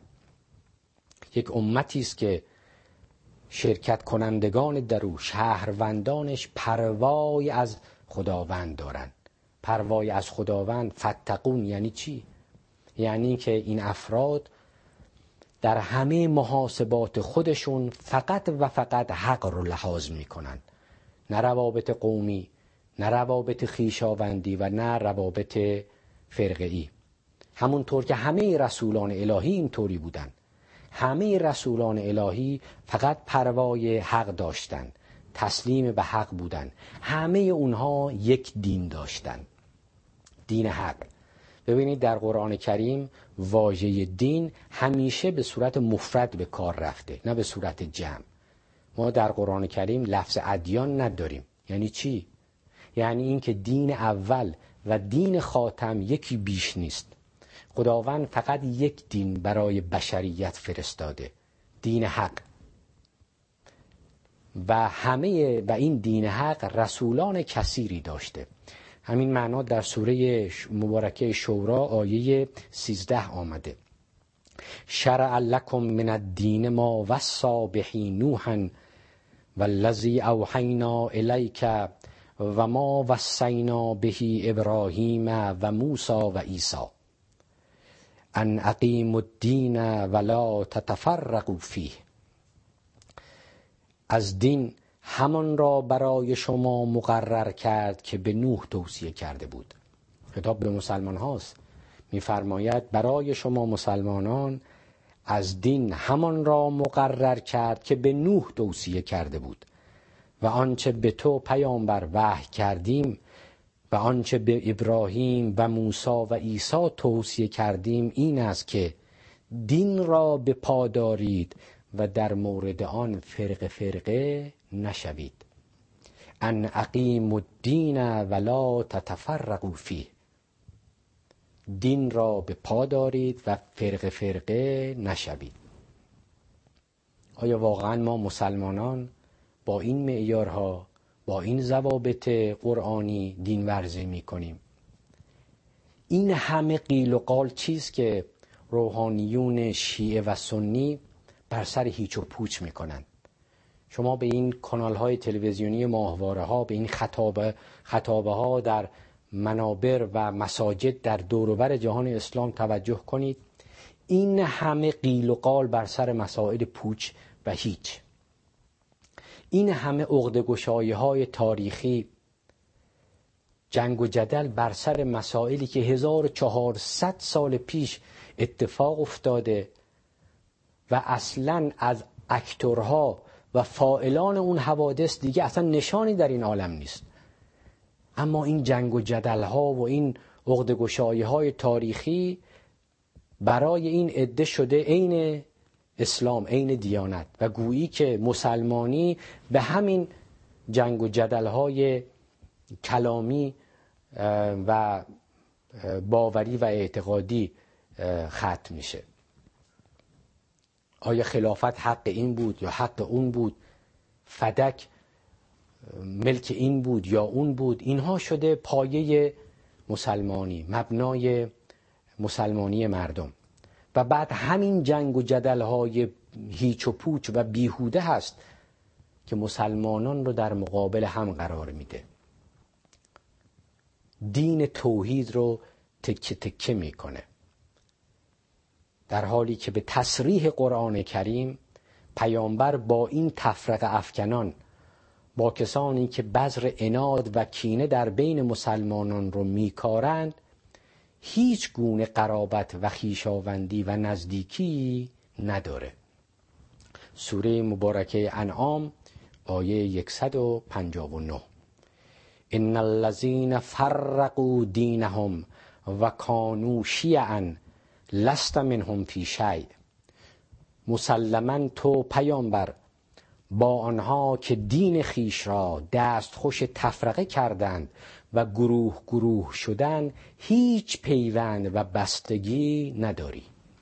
A: یک امتی است که شرکت کنندگان در او، شهروندانش پروای از خداوند دارن. پروای از خداوند، فتقون یعنی چی؟ یعنی که این افراد در همه محاسبات خودشون فقط و فقط حق رو لحاظ میکنن، نه روابط قومی، نه روابط خویشاوندی و نه روابط فرقه‌ای. همونطور که همه رسولان الهی اینطوری بودن. همه رسولان الهی فقط پروای حق داشتند، تسلیم به حق بودن. همه اونها یک دین داشتن، دین حق. ببینید در قرآن کریم واژه دین همیشه به صورت مفرد به کار رفته، نه به صورت جمع. ما در قرآن کریم لفظ ادیان نداریم. یعنی چی؟ یعنی این که دین اول و دین خاتم یکی بیش نیست. خداوند فقط یک دین برای بشریت فرستاده، دین حق. و همه و این دین حق رسولان کثیری داشته. همین معنا در سوره مبارکه شورا آیه سیزده آمده. شرع لکم من الدین ما وصی به نوحا والذی اوحینا الیک و ما وصینا به ابراهیم و موسی و عیسی ان اقیموا الدین ولا تتفرقوا فیه. از دین همان را برای شما مقرر کرد که به نوح توصیه کرده بود. خطاب به مسلمان هاست، می‌فرماید برای شما مسلمانان از دین همان را مقرر کرد که به نوح توصیه کرده بود و آنچه به تو پیامبر وحی کردیم و آنچه به ابراهیم و موسی و عیسی توصیه کردیم این است که دین را به پا دارید و در مورد آن فرقه فرقه نشوید. ان اقیموا الدین ولا تتفرقوا فیه. دین را به پا دارید و فرقه فرقه نشوید. آیا واقعا ما مسلمانان با این معیارها، با این ضوابط قرآنی دین ورزی می کنیم؟ این همه قیل و قال چیست که روحانیون شیعه و سنی بر سر هیچ و پوچ می کنند. شما به این کانال های تلویزیونی ماهواره ها، به این خطابه خطابه ها در منابر و مساجد در دور و بر جهان اسلام توجه کنید. این همه قیل و قال بر سر مسائل پوچ و هیچ، این همه عقده‌گشایی‌های تاریخی، جنگ و جدل بر سر مسائلی که هزار و چهارصد سال پیش اتفاق افتاده و اصلاً از اکتورها و فاعلان اون حوادث دیگه اصلا نشانی در این عالم نیست. اما این جنگ و جدل‌ها و این عقده‌گشایی‌های تاریخی برای این عده شده عین اسلام، عین دیانت، و گویی که مسلمانی به همین جنگ و جدل‌های کلامی و باوری و اعتقادی ختم میشه. آیا خلافت حق این بود یا حق اون بود؟ فدک ملک این بود یا اون بود؟ اینها شده پایه مسلمانی، مبنای مسلمانی مردم. و بعد همین جنگ و جدل‌های هیچ و پوچ و بیهوده هست که مسلمانان رو در مقابل هم قرار میده. دین توحید رو تکه تکه میکنه، در حالی که به تصریح قرآن کریم پیامبر با این تفرقه افکنان، با کسانی که بذر عناد و کینه در بین مسلمانان رو میکارند، هیچ گونه قرابت و خویشاوندی و نزدیکی نداره. سوره مبارکه انعام آیه صد و پنجاه و نه. ان الذين فرقوا دینهم و کانوا شیعا لست منهم فی شیء. مسلماً تو پیامبر با آنها که دین خیش را دستخوش تفرقه کردند و گروه گروه شدند هیچ پیوند و بستگی نداری.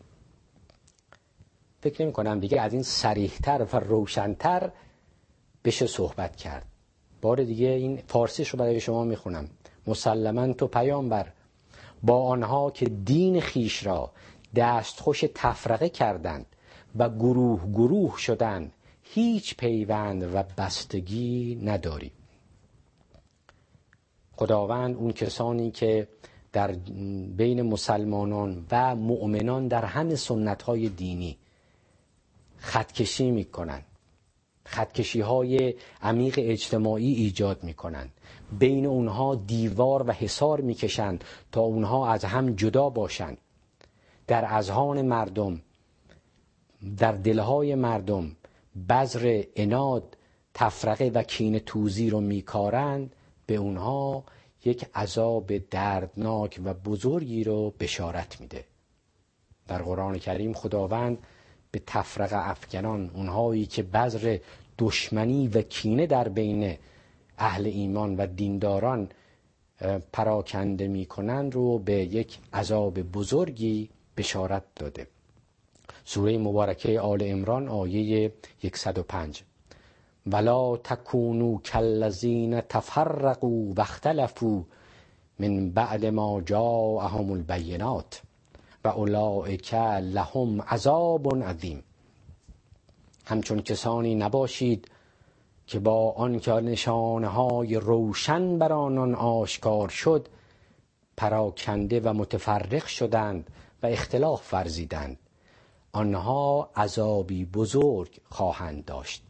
A: فکر نمی کنم دیگه از این صریح‌تر و روشن‌تر بشه صحبت کرد. بار دیگه این فارسیش رو برای شما میخونم. مسلماً تو پیامبر با آنها که دین خیش را دستخوش تفرقه کردند و گروه گروه شدند هیچ پیوند و بستگی نداری. خداوند اون کسانی که در بین مسلمانان و مؤمنان در همه سنت‌های دینی خطکشی میکنن، خطکشی‌های عمیق اجتماعی ایجاد میکنن، بین اونها دیوار و حصار میکشند تا اونها از هم جدا باشند، در اذهان مردم، در دلهای مردم بذر عناد تفرقه و کینه توزی رو میکارند به اونها یک عذاب دردناک و بزرگی رو بشارت میده. در قرآن کریم خداوند به تفرقه افکنان، اونهایی که بذر دشمنی و کینه در بین اهل ایمان و دینداران پراکنده میکنند رو به یک عذاب بزرگی بشارت داده. سوره مبارکه آل عمران آیه صد و پنج: ولا تکونوا کالذین تفرقوا واختلفوا من بعد ما جاءهم البینات و اولئک لهم عذاب عظیم. همچون کسانی نباشید که با آنکه نشانه‌های روشن بر آنان آشکار شد پراکنده و متفرق شدند و اختلاف ورزیدند، آنها عذابی بزرگ خواهند داشت.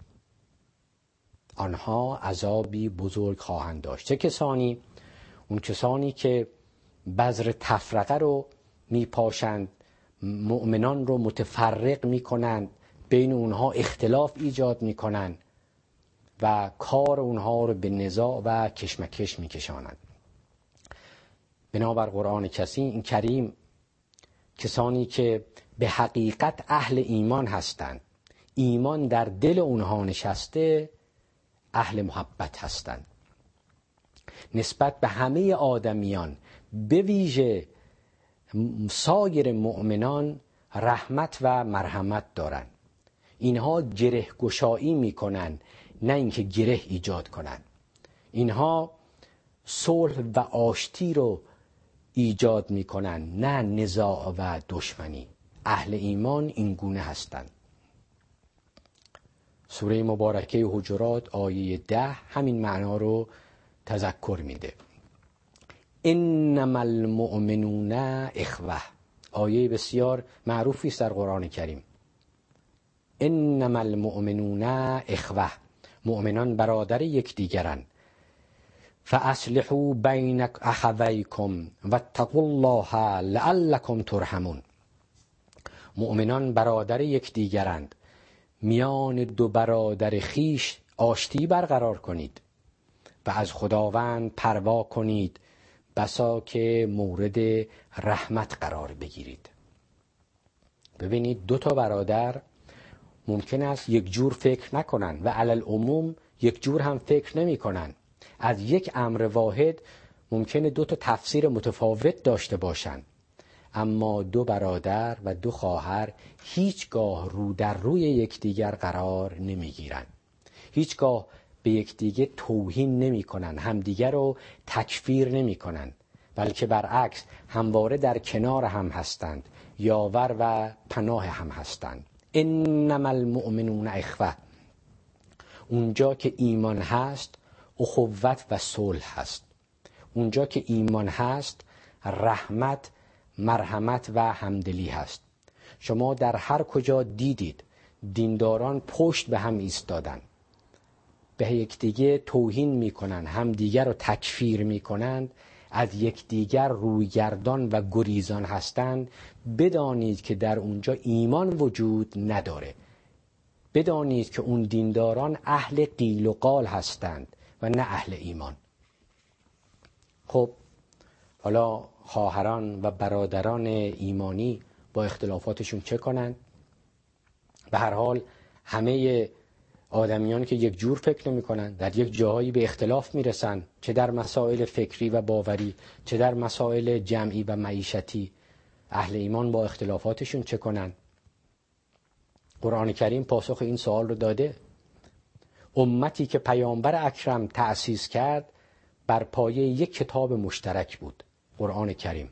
A: آنها عذابی بزرگ خواهند داشت. چه کسانی؟ اون کسانی که بذر تفرقه رو میپاشند، مؤمنان رو متفرق میکنند، بین اونها اختلاف ایجاد میکنند و کار اونها رو به نزاع و کشمکش میکشانند. بنابر قرآن کسی کریم کسانی که به حقیقت اهل ایمان هستند، ایمان در دل اونها نشسته، اهل محبت هستند. نسبت به همه آدمیان، به ویژه سایر مؤمنان، رحمت و مرحمت دارند. اینها گره گشایی میکنن، نه اینکه گره ایجاد کنن. اینها صلح و آشتی رو ایجاد میکنن، نه نزاع و دشمنی. اهل ایمان این گونه هستند. سوره مبارکه حجرات آیه ده همین معنا رو تذکر میده. انما المؤمنون اخوه، آیه بسیار معروفی است در قرآن کریم. انما المؤمنون اخوه، مؤمنان برادر یکدیگرند. فاصلحوا بین اخویکم واتقوا الله لعلکم ترحمون. مؤمنان برادر یکدیگرند، میان دو برادر خیش آشتی برقرار کنید و از خداوند پروا کنید، بسا که مورد رحمت قرار بگیرید. ببینید دو تا برادر ممکن است یک جور فکر نکنن و علی العموم یک جور هم فکر نمی کنن. از یک امر واحد ممکنه دو تا تفسیر متفاوت داشته باشند، اما دو برادر و دو خواهر هیچگاه رو در روی یکدیگر قرار نمیگیرند، هیچگاه به یکدیگر توهین نمی کنند، همدیگر رو تکفیر نمی کنند، بلکه برعکس همواره در کنار هم هستند، یاور و پناه هم هستند. انما المؤمنون اخوه، اونجا که ایمان هست اخوت و صلح هست. اونجا که ایمان هست رحمت، مرحمت و همدلی هست. شما در هر کجا دیدید دینداران پشت به هم ایستادن، به یکدیگر توهین میکنن، همدیگر رو تکفیر میکنند، از یکدیگر رویگردان و گریزان هستند، بدانید که در اونجا ایمان وجود نداره. بدانید که اون دینداران اهل قیل و قال هستند و نه اهل ایمان. خب حالا خواهران و برادران ایمانی با اختلافاتشون چه کنند؟ به هر حال همه آدمیان که یک جور فکر نمی کنند در یک جاهایی به اختلاف می رسند، چه در مسائل فکری و باوری، چه در مسائل جمعی و معیشتی. اهل ایمان با اختلافاتشون چه کنند؟ قرآن کریم پاسخ این سوال رو داده. امتی که پیامبر اکرم تأسیس کرد بر پایه یک کتاب مشترک بود، قرآن کریم.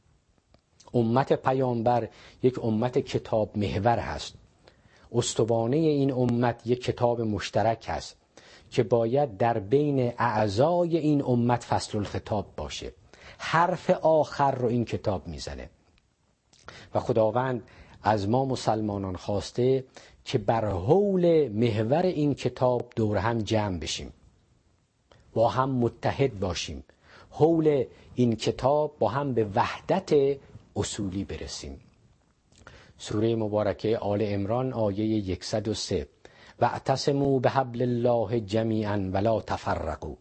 A: امت پیامبر یک امت کتاب محور هست. استوانه این امت یک کتاب مشترک هست که باید در بین اعضای این امت فصل الخطاب باشه. حرف آخر رو این کتاب میزنه و خداوند از ما مسلمانان خواسته که بر حول محور این کتاب دور هم جمع بشیم، با هم متحد باشیم، حول این کتاب با هم به وحدت اصولی برسیم. سوره مبارکه آل عمران آیه صد و سه: واعتصموا بحبل الله جمیعا ولا تفرقوا.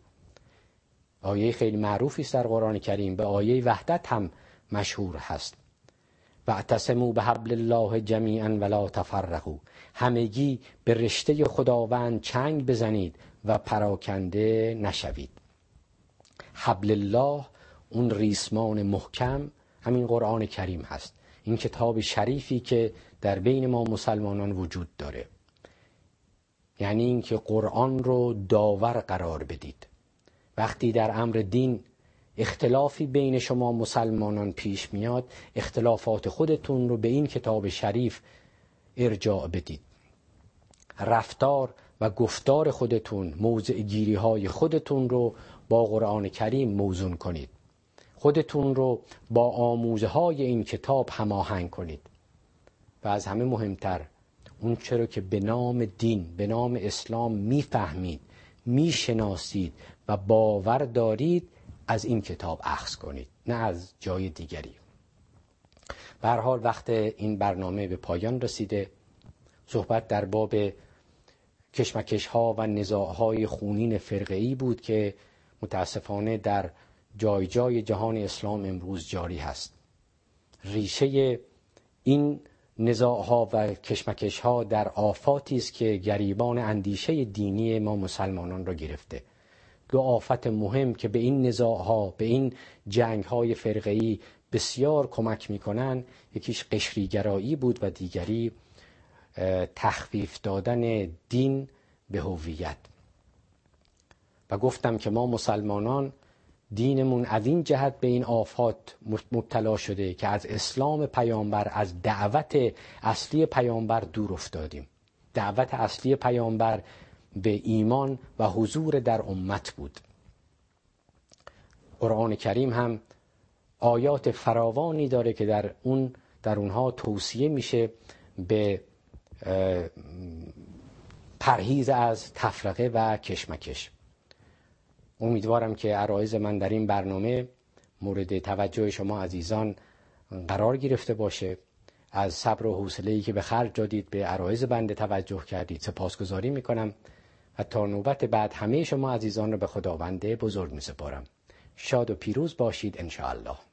A: آیه خیلی معروفی است در قرآن کریم، به آیه وحدت هم مشهور هست. واعتصموا بحبل الله جمیعا ولا تفرقوا. همگی به رشته خداوند چنگ بزنید و پراکنده نشوید. حبل الله، اون ریسمان محکم، همین قرآن کریم هست، این کتاب شریفی که در بین ما مسلمانان وجود داره. یعنی این که قرآن رو داور قرار بدید. وقتی در امر دین اختلافی بین شما مسلمانان پیش میاد، اختلافات خودتون رو به این کتاب شریف ارجاع بدید. رفتار و گفتار خودتون، موضع گیری های خودتون رو با قرآن کریم موزون کنید. خودتون رو با آموزه های این کتاب هماهنگ کنید. و از همه مهمتر، اون چرا که به نام دین، به نام اسلام میفهمید، میشناسید و باور دارید، از این کتاب اخذ کنید، نه از جای دیگری. به هر حال وقت این برنامه به پایان رسیده. صحبت در باب کشمکش ها و نزاع های خونین فرقه‌ای بود که متاسفانه در جای جای جهان اسلام امروز جاری هست. ریشه این نزاع ها و کشمکش ها در آفاتی است که گریبان اندیشه دینی ما مسلمانان را گرفته. دو آفت مهم که به این نزاع ها، به این جنگ های فرقه‌ای بسیار کمک میکنن، یکیش قشریگرایی بود و دیگری تخفیف دادن دین به هویت. و گفتم که ما مسلمانان دینمون از این جهت به این آفات مبتلا شده که از اسلام پیامبر، از دعوت اصلی پیامبر دور افتادیم. دعوت اصلی پیامبر به ایمان و حضور در امت بود. قرآن کریم هم آیات فراوانی داره که در اون در اونها توصیه میشه به پرهیز از تفرقه و کشمکش. امیدوارم که عرایض من در این برنامه مورد توجه شما عزیزان قرار گرفته باشه. از صبر و حوصله‌ای که به خرج دادید، به عرایض بنده توجه کردید، سپاسگزاری میکنم و تا نوبت بعد همه شما عزیزان رو به خداوند بزرگ میسپارم. شاد و پیروز باشید ان شاء الله.